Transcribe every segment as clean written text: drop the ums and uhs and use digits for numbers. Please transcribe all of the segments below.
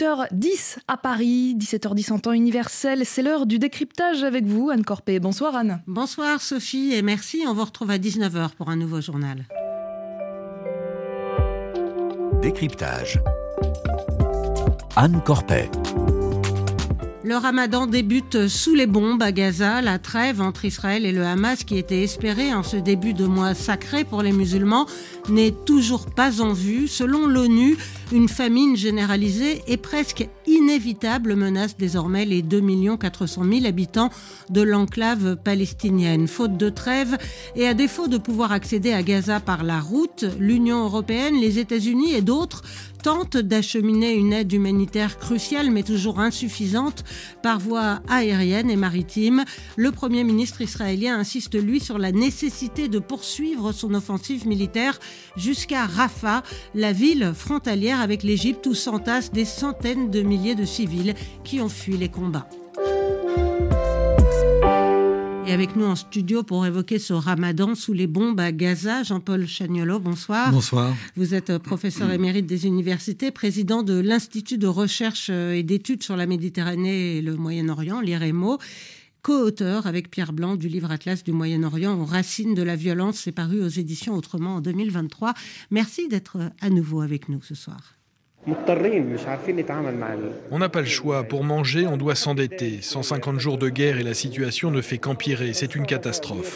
18h10 à Paris, 17h10 en temps universel. C'est l'heure du décryptage avec vous, Anne Corpé. Bonsoir Anne. Bonsoir Sophie et merci. On vous retrouve à 19h pour un nouveau journal. Décryptage. Anne Corpé. Le ramadan débute sous les bombes à Gaza. La trêve entre Israël et le Hamas, qui était espérée en ce début de mois sacré pour les musulmans, n'est toujours pas en vue. Selon l'ONU, une famine généralisée et presque inévitable menace désormais les 2 400 000 habitants de l'enclave palestinienne. Faute de trêve et à défaut de pouvoir accéder à Gaza par la route, l'Union européenne, les États-Unis et d'autres tentent d'acheminer une aide humanitaire cruciale mais toujours insuffisante par voie aérienne et maritime. Le Premier ministre israélien insiste lui sur la nécessité de poursuivre son offensive militaire jusqu'à Rafah, la ville frontalière avec l'Égypte où s'entassent des centaines de milliers de civils qui ont fui les combats. Et avec nous en studio pour évoquer ce ramadan sous les bombes à Gaza, Jean-Paul Chagnolot, bonsoir. Bonsoir. Vous êtes professeur émérite des universités, président de l'Institut de recherche et d'études sur la Méditerranée et le Moyen-Orient, l'IREMO, co-auteur avec Pierre Blanc du livre Atlas du Moyen-Orient aux racines de la violence, c'est paru aux éditions Autrement en 2023. Merci d'être à nouveau avec nous ce soir. On n'a pas le choix. Pour manger, on doit s'endetter. 150 jours de guerre et la situation ne fait qu'empirer. C'est une catastrophe.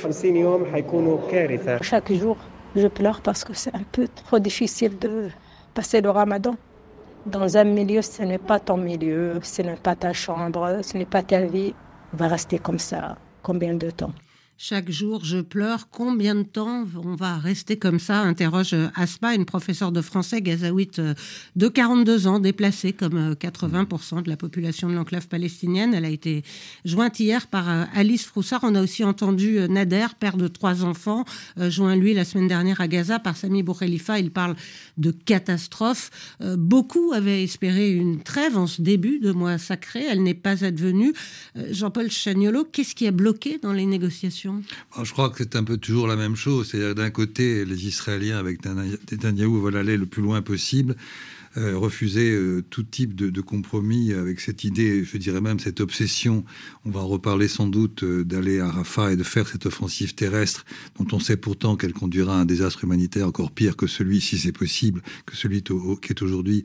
Chaque jour, je pleure parce que c'est un peu trop difficile de passer le ramadan. Dans un milieu, ce n'est pas ton milieu, ce n'est pas ta chambre, ce n'est pas ta vie. On va rester comme ça. Combien de temps ? Chaque jour, je pleure. Combien de temps on va rester comme ça ? Interroge Asma, une professeure de français gazaouite de 42 ans, déplacée comme 80% de la population de l'enclave palestinienne. Elle a été jointe hier par Alice Froussard. On a aussi entendu Nader, père de 3 enfants, joint lui la semaine dernière à Gaza par Sami Boukhelifa. Il parle de catastrophe. Beaucoup avaient espéré une trêve en ce début de mois sacré. Elle n'est pas advenue. Jean-Paul Chagnolot, qu'est-ce qui a bloqué dans les négociations ? Je crois que c'est un peu toujours la même chose. C'est-à-dire, d'un côté, les Israéliens, avec Netanyahou, veulent aller le plus loin possible, refuser tout type de compromis avec cette idée, je dirais même cette obsession, on va en reparler sans doute, d'aller à Rafah et de faire cette offensive terrestre dont on sait pourtant qu'elle conduira à un désastre humanitaire encore pire que celui, si c'est possible, que celui qui est aujourd'hui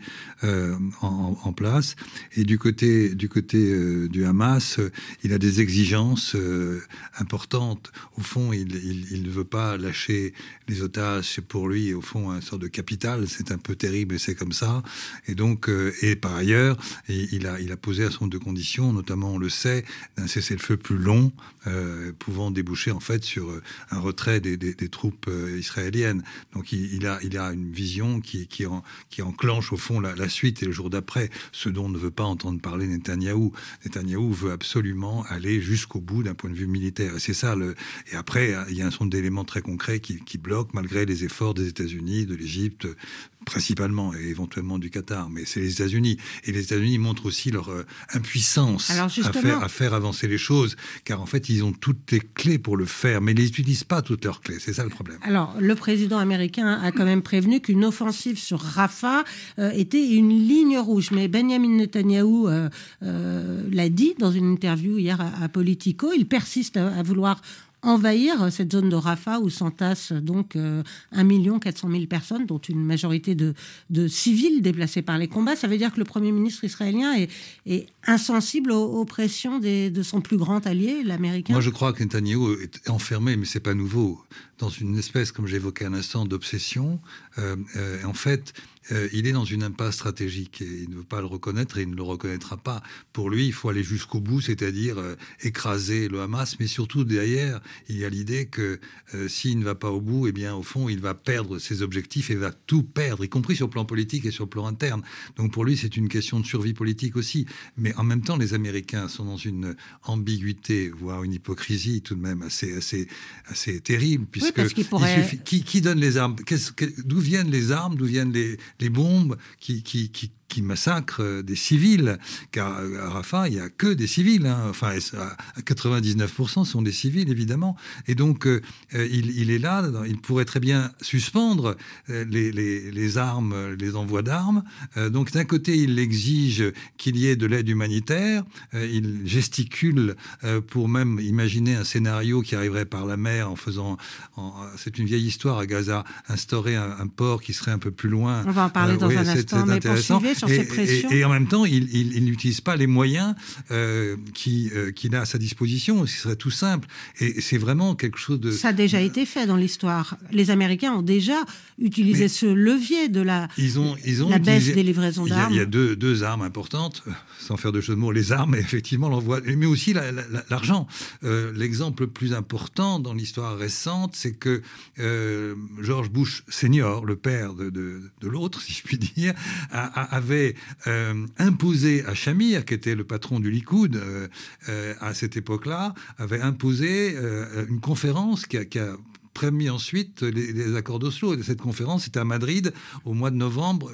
en place. Et du côté du Hamas, il a des exigences importantes. Au fond, il ne veut pas lâcher les otages. C'est pour lui, au fond, une sorte de capital. C'est un peu terrible, c'est comme ça. Et donc, et par ailleurs, il a posé un certain nombre de conditions, notamment, on le sait, d'un cessez-le-feu plus long, pouvant déboucher en fait sur un retrait des troupes israéliennes. Donc, il a une vision qui enclenche au fond la suite et le jour d'après, ce dont ne veut pas entendre parler Netanyahou. Netanyahou veut absolument aller jusqu'au bout d'un point de vue militaire. Et c'est ça. Et après, il y a un certain nombre d'éléments très concrets qui bloquent, malgré les efforts des États-Unis, de l'Égypte, principalement, et éventuellement du Qatar, mais c'est les États-Unis. Et les États-Unis montrent aussi leur impuissance à faire avancer les choses, car en fait, ils ont toutes les clés pour le faire, mais ils n'utilisent pas toutes leurs clés. C'est ça le problème. Alors, le président américain a quand même prévenu qu'une offensive sur Rafah était une ligne rouge. Mais Benjamin Netanyahou l'a dit dans une interview hier à Politico. Il persiste à vouloir envahir cette zone de Rafah où s'entassent donc 1 400 000 personnes, dont une majorité de civils déplacés par les combats. Ça veut dire que le Premier ministre israélien est insensible aux pressions de son plus grand allié, l'Américain. Moi, je crois que Netanyahou est enfermé, mais c'est pas nouveau, dans une espèce, comme j'évoquais un instant, d'obsession. En fait, il est dans une impasse stratégique et il ne veut pas le reconnaître et il ne le reconnaîtra pas. Pour lui, il faut aller jusqu'au bout, c'est-à-dire écraser le Hamas, mais surtout derrière, il y a l'idée que s'il ne va pas au bout, eh bien, au fond, il va perdre ses objectifs et va tout perdre, y compris sur le plan politique et sur le plan interne. Donc pour lui, c'est une question de survie politique aussi. Mais en même temps, les Américains sont dans une ambiguïté, voire une hypocrisie tout de même assez terrible, puisque qui donne les armes, d'où viennent les armes, d'où viennent les bombes, qui qui massacrent des civils, car à Rafah, il n'y a que des civils, hein. Enfin, à 99% sont des civils, évidemment. Et donc, il est là, il pourrait très bien suspendre les armes, les envois d'armes. Donc, d'un côté, il exige qu'il y ait de l'aide humanitaire, il gesticule pour même imaginer un scénario qui arriverait par la mer en faisant... c'est une vieille histoire à Gaza, instaurer un port qui serait un peu plus loin. On va en parler dans un instant, mais poursuivez sur ces pressions. Et en même temps, il n'utilise pas les moyens qu'il a à sa disposition. Ce serait tout simple. Et c'est vraiment quelque chose de... Ça a déjà été fait dans l'histoire. Les Américains ont déjà utilisé ce levier de la baisse des livraisons d'armes. Il y a deux armes importantes, sans faire de jeu de mots, les armes et effectivement l'envoi, mais aussi l'argent. L'exemple le plus important dans l'histoire récente, c'est que George Bush senior, le père de l'autre, si je puis dire, avait imposé à Shamir, qui était le patron du Likoud à cette époque-là, avait imposé une conférence qui a permis ensuite les accords d'Oslo. Et cette conférence était à Madrid au mois de novembre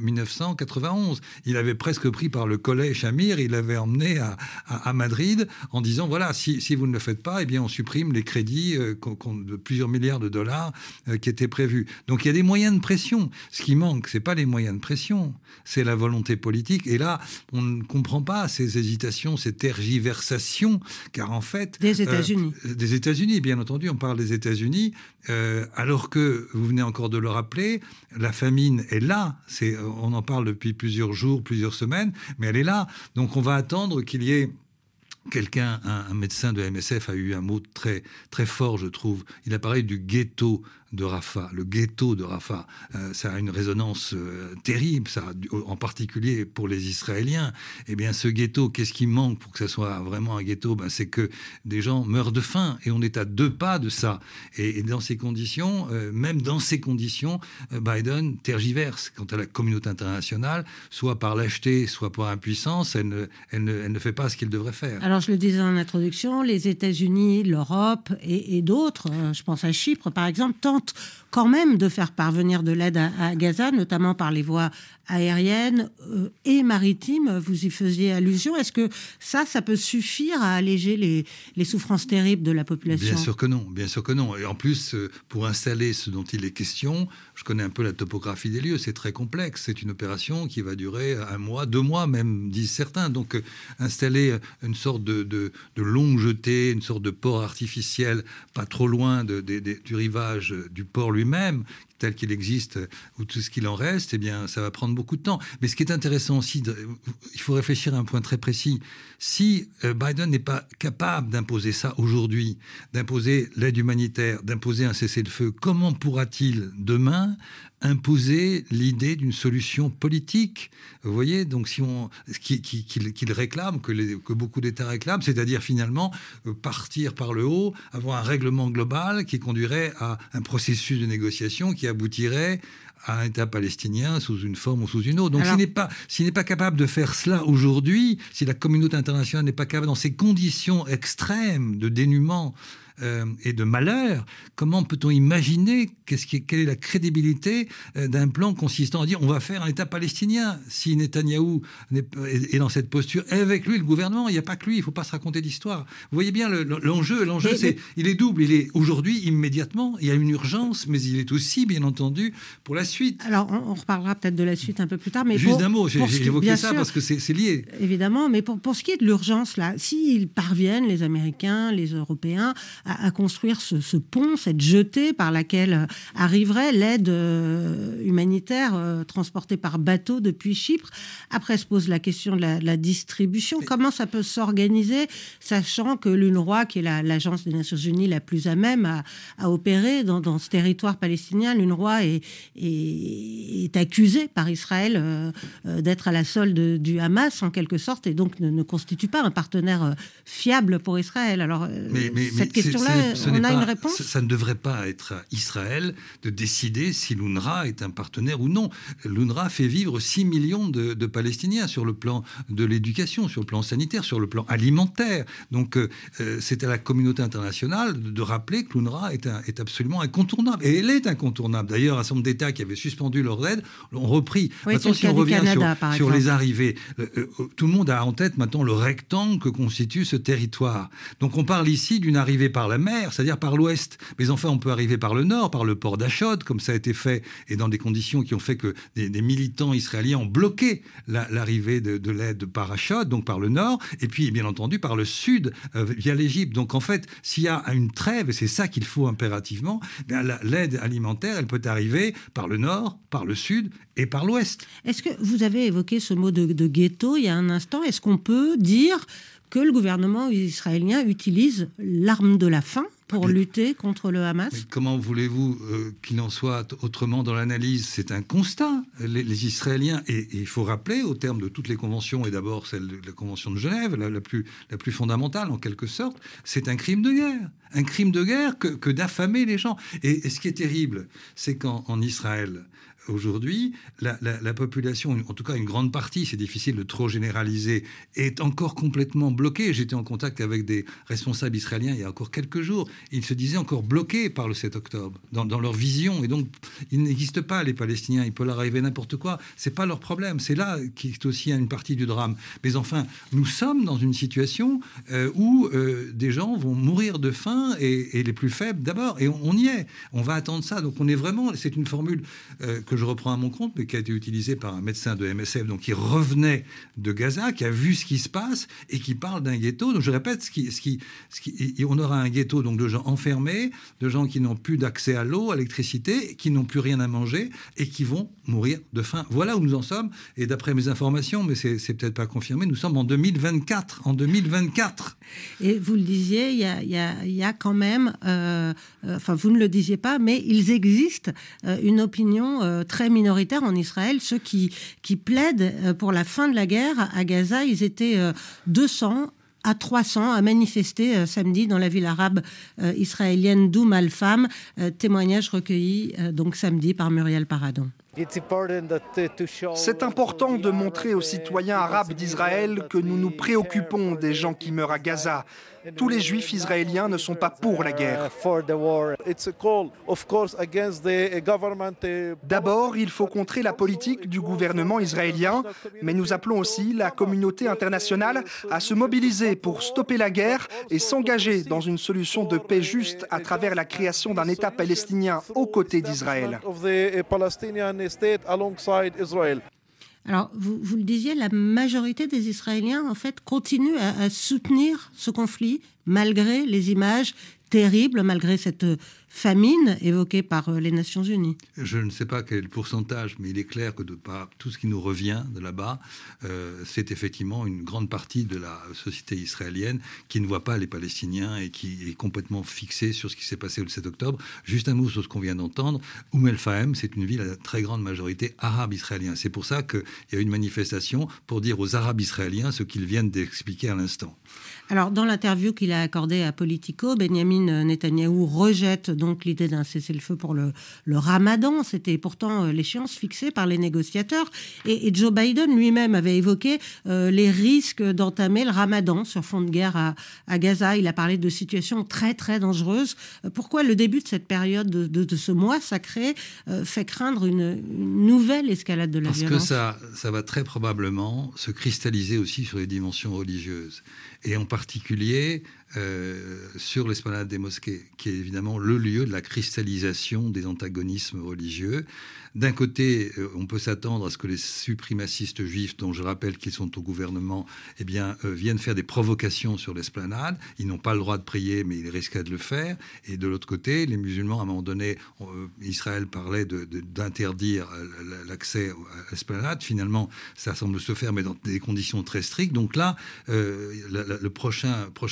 1991. Il avait presque pris par le collet Shamir, il l'avait emmené à Madrid en disant voilà, si vous ne le faites pas, eh bien on supprime les crédits de plusieurs milliards de dollars qui étaient prévus. Donc il y a des moyens de pression. Ce qui manque, c'est pas les moyens de pression, c'est la volonté politique. Et là, on ne comprend pas ces hésitations, ces tergiversations, car en fait... Des États-Unis. Des États-Unis, bien entendu, on parle des États-Unis. Alors que, vous venez encore de le rappeler, la famine est là. On en parle depuis plusieurs jours, plusieurs semaines, mais elle est là. Donc on va attendre qu'il y ait quelqu'un, un médecin de MSF a eu un mot très, très fort, je trouve. Il a parlé du ghetto de Rafah, le ghetto de Rafah. Ça a une résonance terrible, ça, en particulier pour les Israéliens. Eh bien, ce ghetto, qu'est-ce qui manque pour que ça soit vraiment un ghetto ? C'est que des gens meurent de faim et on est à 2 pas de ça. Et dans ces conditions, même dans ces conditions, Biden tergiverse quant à la communauté internationale, soit par lâcheté, soit par impuissance, elle ne fait pas ce qu'il devrait faire. Alors, je le disais en introduction, les États-Unis, l'Europe et d'autres, je pense à Chypre par exemple, tentent quand même de faire parvenir de l'aide à Gaza, notamment par les voies aériennes et maritimes. Vous y faisiez allusion. Est-ce que ça peut suffire à alléger les souffrances terribles de la population ? Bien sûr que non. Et en plus, pour installer ce dont il est question, je connais un peu la topographie des lieux, c'est très complexe. C'est une opération qui va durer 1 mois, 2 mois même, disent certains. Donc, installer une sorte de longue jetée, une sorte de port artificiel, pas trop loin du rivage du port lui-même, tel qu'il existe, ou tout ce qu'il en reste, eh bien, ça va prendre beaucoup de temps. Mais ce qui est intéressant aussi, il faut réfléchir à un point très précis. Si Biden n'est pas capable d'imposer ça aujourd'hui, d'imposer l'aide humanitaire, d'imposer un cessez-le-feu, comment pourra-t-il demain imposer l'idée d'une solution politique ? Vous voyez, donc qu'il réclame, que beaucoup d'États réclament, c'est-à-dire finalement partir par le haut, avoir un règlement global qui conduirait à un processus de négociation qui aboutirait à un État palestinien sous une forme ou sous une autre. Donc s'il n'est pas capable de faire cela aujourd'hui, si la communauté internationale n'est pas capable, dans ces conditions extrêmes de dénuement et de malheur, comment peut-on imaginer quelle est la crédibilité d'un plan consistant à dire on va faire un État palestinien ? Si Netanyahou est dans cette posture, et avec lui le gouvernement, il n'y a pas que lui, il ne faut pas se raconter d'histoire. Vous voyez bien l'enjeu, il est double. Il est aujourd'hui, immédiatement, il y a une urgence, mais il est aussi, bien entendu, pour la suite. Alors, on reparlera peut-être de la suite un peu plus tard. Mais juste d'un mot, j'ai évoqué ça parce que c'est lié. Évidemment, mais pour ce qui est de l'urgence, là, s'ils parviennent, les Américains, les Européens, à construire ce pont, cette jetée par laquelle arriverait l'aide humanitaire transportée par bateau depuis Chypre. Après se pose la question de la distribution. Comment ça peut s'organiser, sachant que l'UNRWA, qui est l'agence des Nations Unies la plus à même à opérer dans ce territoire palestinien, l'UNRWA est accusée par Israël d'être à la solde du Hamas en quelque sorte, et donc ne constitue pas un partenaire fiable pour Israël. Alors cette question question-là, on a une réponse ? Ça ne devrait pas être à Israël de décider si l'UNRWA est un partenaire ou non. L'UNRWA fait vivre 6 millions de Palestiniens sur le plan de l'éducation, sur le plan sanitaire, sur le plan alimentaire. Donc c'est à la communauté internationale de rappeler que l'UNRWA est absolument incontournable. Et elle est incontournable. D'ailleurs, un certain nombre d'États qui avaient suspendu leur aide l'ont repris. Oui, maintenant, si on revient Canada, sur les arrivées, tout le monde a en tête maintenant le rectangle que constitue ce territoire. Donc on parle ici d'une arrivée par la mer, c'est-à-dire par l'ouest. Mais enfin, on peut arriver par le nord, par le port d'Achod, comme ça a été fait, et dans des conditions qui ont fait que des militants israéliens ont bloqué l'arrivée de l'aide par Achod, donc par le nord, et puis bien entendu par le sud, via l'Égypte. Donc en fait, s'il y a une trêve, et c'est ça qu'il faut impérativement, l'aide alimentaire, elle peut arriver par le nord, par le sud et par l'ouest. Est-ce que vous avez évoqué ce mot de ghetto il y a un instant ? Est-ce qu'on peut dire que le gouvernement israélien utilise l'arme de la faim pour lutter contre le Hamas ? Mais comment voulez-vous qu'il en soit autrement dans l'analyse ? C'est un constat. Les Israéliens, et il faut rappeler, au terme de toutes les conventions, et d'abord celle de la Convention de Genève, la plus fondamentale en quelque sorte, c'est un crime de guerre. Un crime de guerre que d'affamer les gens. Et ce qui est terrible, c'est qu'en Israël, aujourd'hui, la population, en tout cas une grande partie, c'est difficile de trop généraliser, est encore complètement bloquée. J'étais en contact avec des responsables israéliens il y a encore quelques jours. Ils se disaient encore bloqués par le 7 octobre, dans leur vision. Et donc, il n'existe pas, les Palestiniens. Il peut leur arriver n'importe quoi. C'est pas leur problème. C'est là qui est aussi une partie du drame. Mais enfin, nous sommes dans une situation où des gens vont mourir de faim et les plus faibles d'abord. Et on y est. On va attendre ça. Donc, on est vraiment... C'est une formule que je reprends à mon compte, mais qui a été utilisée par un médecin de MSF, donc qui revenait de Gaza, qui a vu ce qui se passe et qui parle d'un ghetto. Donc je répète, on aura un ghetto donc de gens enfermés, de gens qui n'ont plus d'accès à l'eau, à l'électricité, qui n'ont plus rien à manger et qui vont mourir de faim. Voilà où nous en sommes. Et d'après mes informations, mais c'est peut-être pas confirmé, nous sommes en 2024. En 2024. Et vous le disiez, il y a quand même, enfin vous ne le disiez pas, mais il existe une opinion très minoritaire en Israël, ceux qui plaident pour la fin de la guerre à Gaza. Ils étaient 200 à 300 à manifester samedi dans la ville arabe israélienne d'Oum al-Fam. Témoignage recueilli donc samedi par Muriel Paradon. C'est important de montrer aux citoyens arabes d'Israël que nous nous préoccupons des gens qui meurent à Gaza. Tous les juifs israéliens ne sont pas pour la guerre. D'abord, il faut contrer la politique du gouvernement israélien, mais nous appelons aussi la communauté internationale à se mobiliser pour stopper la guerre et s'engager dans une solution de paix juste à travers la création d'un État palestinien aux côtés d'Israël. Alors, vous le disiez, la majorité des Israéliens, en fait, continuent à soutenir ce conflit, malgré les images terribles, malgré cette famine évoquée par les Nations Unies. Je ne sais pas quel est le pourcentage, mais il est clair que de par tout ce qui nous revient de là-bas, c'est effectivement une grande partie de la société israélienne qui ne voit pas les Palestiniens et qui est complètement fixée sur ce qui s'est passé le 7 octobre. Juste un mot sur ce qu'on vient d'entendre. Oum el-Fahem, c'est une ville à la très grande majorité arabe israélien. C'est pour ça qu'il y a une manifestation pour dire aux Arabes israéliens ce qu'ils viennent d'expliquer à l'instant. Alors, dans l'interview qu'il a accordée à Politico, Benyamin Netanyahou rejette donc l'idée d'un cessez-le-feu pour le Ramadan. C'était pourtant l'échéance fixée par les négociateurs. Et Joe Biden lui-même avait évoqué les risques d'entamer le Ramadan sur fond de guerre à Gaza. Il a parlé de situations très, très dangereuses. Pourquoi le début de cette période, de ce mois sacré, fait craindre une nouvelle escalade de la violence ? Parce que ça va très probablement se cristalliser aussi sur les dimensions religieuses. Et en particulier sur l'esplanade des mosquées, qui est évidemment le lieu de la cristallisation des antagonismes religieux. D'un côté, on peut s'attendre à ce que les suprémacistes juifs, dont je rappelle qu'ils sont au gouvernement, viennent faire des provocations sur l'esplanade. Ils n'ont pas le droit de prier, mais ils risquent de le faire. Et de l'autre côté, les musulmans, à un moment donné, Israël parlait d'interdire l'accès à l'esplanade. Finalement, ça semble se faire, mais dans des conditions très strictes. Donc là, le prochain jour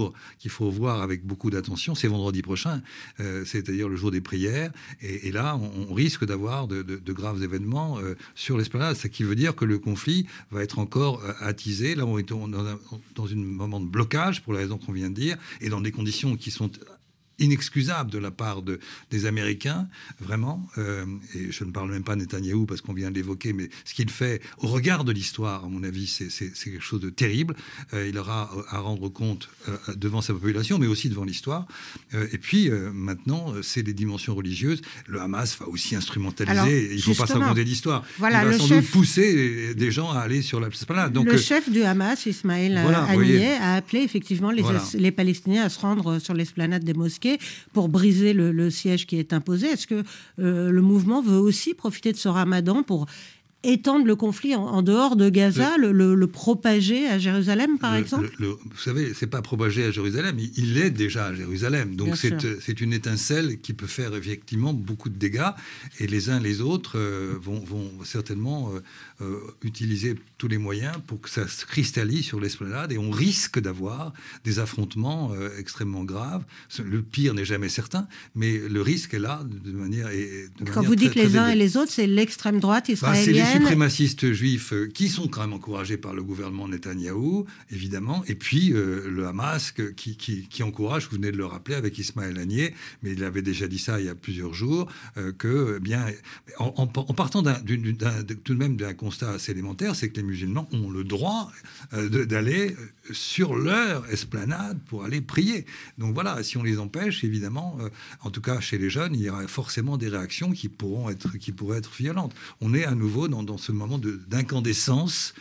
jour qu'il faut voir avec beaucoup d'attention, c'est vendredi prochain, c'est-à-dire le jour des prières. Et là, on risque d'avoir de graves événements sur l'esplanade. Ce qui veut dire que le conflit va être encore attisé. Là, on est dans un moment de blocage, pour les raisons qu'on vient de dire, et dans des conditions qui sont inexcusable de la part des Américains, vraiment. Et je ne parle même pas de Netanyahou parce qu'on vient de l'évoquer, mais ce qu'il fait au regard de l'histoire, à mon avis, c'est quelque chose de terrible. Il aura à rendre compte devant sa population, mais aussi devant l'histoire. Et puis, maintenant, c'est des dimensions religieuses. Le Hamas va aussi instrumentaliser. Alors, il ne faut pas s'inventer d'histoire. Voilà, il va sans doute pousser des gens à aller sur la esplanade. Donc, le chef du Hamas, Ismaël Haniyeh, a appelé effectivement les Palestiniens à se rendre sur l'esplanade des mosquées pour briser le siège qui est imposé. Est-ce que le mouvement veut aussi profiter de ce ramadan pour étendre le conflit en dehors de Gaza, le propager à Jérusalem, par exemple? Vous savez, c'est pas propager à Jérusalem, il est déjà à Jérusalem. Donc c'est une étincelle qui peut faire effectivement beaucoup de dégâts. Et les uns les autres vont certainement utiliser tous les moyens pour que ça se cristallise sur l'esplanade. Et on risque d'avoir des affrontements extrêmement graves. Le pire n'est jamais certain, mais le risque est là de manière Quand vous dites les uns et les autres, c'est l'extrême droite israélienne. Les suprémacistes juifs qui sont quand même encouragés par le gouvernement Netanyahou, évidemment, et puis le Hamas qui encourage, vous venez de le rappeler avec Ismaël Haniyeh, mais il avait déjà dit ça il y a plusieurs jours, que bien, en partant tout de même d'un constat assez élémentaire, c'est que les musulmans ont le droit d'aller sur leur esplanade pour aller prier. Donc voilà, si on les empêche, évidemment, en tout cas chez les jeunes, il y aura forcément des réactions qui pourraient être violentes. On est à nouveau dans ce moment d'incandescence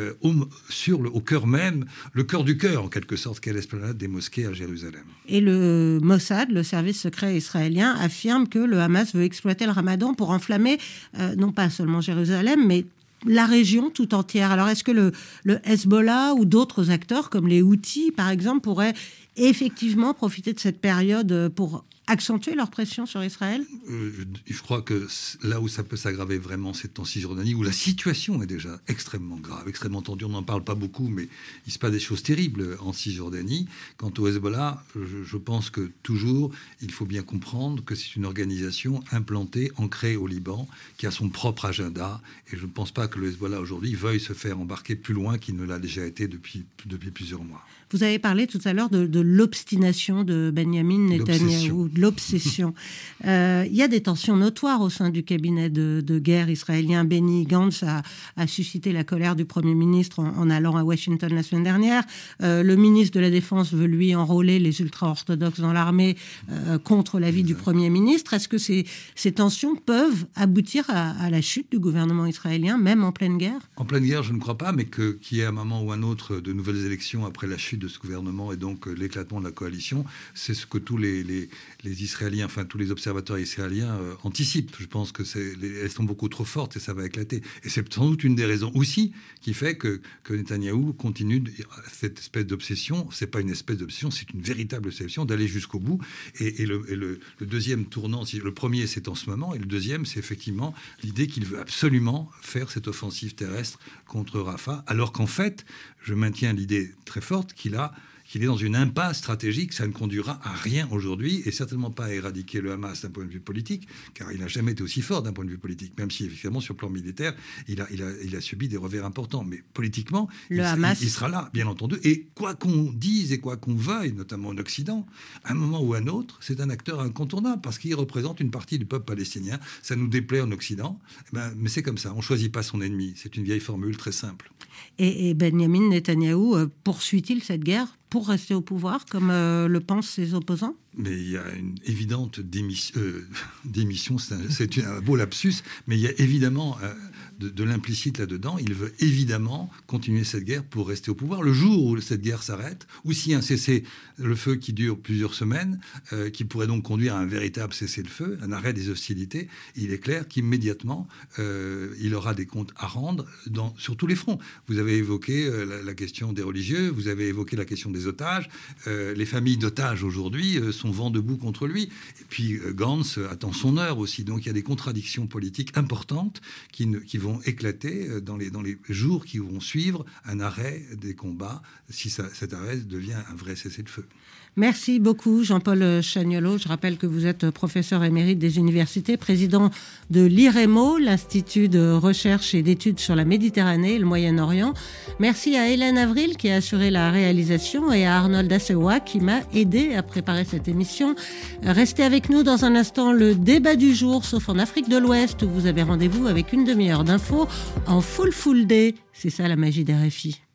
au cœur même, le cœur du cœur, en quelque sorte, qu'est l'esplanade des mosquées à Jérusalem. Et le Mossad, le service secret israélien, affirme que le Hamas veut exploiter le Ramadan pour enflammer non pas seulement Jérusalem, mais la région tout entière. Alors, est-ce que le Hezbollah ou d'autres acteurs, comme les Houthis, par exemple, pourraient effectivement profiter de cette période pour accentuer leur pression sur Israël? Je crois que là où ça peut s'aggraver vraiment, c'est en Cisjordanie, où la situation est déjà extrêmement grave, extrêmement tendue. On n'en parle pas beaucoup, mais il se passe des choses terribles en Cisjordanie. Quant au Hezbollah, je pense que toujours, il faut bien comprendre que c'est une organisation implantée, ancrée au Liban, qui a son propre agenda. Et je ne pense pas que le Hezbollah aujourd'hui veuille se faire embarquer plus loin qu'il ne l'a déjà été depuis plusieurs mois. Vous avez parlé tout à l'heure de l'obstination de Benjamin Netanyahou, de l'obsession. Il y a des tensions notoires au sein du cabinet de guerre israélien. Benny Gantz a suscité la colère du Premier ministre en allant à Washington la semaine dernière. Le ministre de la Défense veut, lui, enrôler les ultra-orthodoxes dans l'armée contre l'avis du Premier ministre. Est-ce que ces tensions peuvent aboutir à la chute du gouvernement israélien, même en pleine guerre? En pleine guerre, je ne crois pas, mais qu'il y ait à un moment ou un autre de nouvelles élections après la chute de ce gouvernement et donc l'éclatement de la coalition, c'est ce que tous les Israéliens, enfin tous les observateurs israéliens anticipent. Je pense que elles sont beaucoup trop fortes et ça va éclater. Et c'est sans doute une des raisons aussi qui fait que Netanyahou continue cette espèce d'obsession. C'est pas une espèce d'obsession, c'est une véritable obsession d'aller jusqu'au bout. Et le deuxième tournant, le premier c'est en ce moment, et le deuxième c'est effectivement l'idée qu'il veut absolument faire cette offensive terrestre contre Rafah, alors qu'en fait, je maintiens l'idée très forte qu'il est dans une impasse stratégique. Ça ne conduira à rien aujourd'hui et certainement pas à éradiquer le Hamas d'un point de vue politique, car il n'a jamais été aussi fort d'un point de vue politique, même si effectivement sur le plan militaire il a subi des revers importants, mais politiquement il sera là, bien entendu, et quoi qu'on dise et quoi qu'on veuille, notamment en Occident, à un moment ou à un autre, c'est un acteur incontournable parce qu'il représente une partie du peuple palestinien. Ça nous déplaît en Occident, mais c'est comme ça, on ne choisit pas son ennemi, c'est une vieille formule très simple. Et Benjamin Netanyahou poursuit-il cette guerre pour rester au pouvoir, comme le pensent ses opposants? Mais il y a une évidente démission, c'est un beau lapsus, mais il y a évidemment de l'implicite là-dedans. Il veut évidemment continuer cette guerre pour rester au pouvoir. Le jour où cette guerre s'arrête, ou si un cessez-le-feu qui dure plusieurs semaines, qui pourrait donc conduire à un véritable cessez-le-feu, un arrêt des hostilités, il est clair qu'immédiatement, il aura des comptes à rendre sur tous les fronts. Vous avez évoqué la question des religieux, vous avez évoqué la question des otages. Les familles d'otages aujourd'hui sont vent debout contre lui. Et puis Gantz attend son heure aussi. Donc il y a des contradictions politiques importantes qui vont éclater dans les jours qui vont suivre un arrêt des combats, si cet arrêt devient un vrai cessez-le-feu. Merci beaucoup Jean-Paul Chagnolot. Je rappelle que vous êtes professeur émérite des universités, président de l'IREMO, l'Institut de recherche et d'études sur la Méditerranée et le Moyen-Orient. Merci à Hélène Avril qui a assuré la réalisation et à Arnold Assewa qui m'a aidé à préparer cette émission. Restez avec nous dans un instant, le débat du jour, sauf en Afrique de l'Ouest où vous avez rendez-vous avec une demi-heure d'infos en full day. C'est ça la magie des RFI.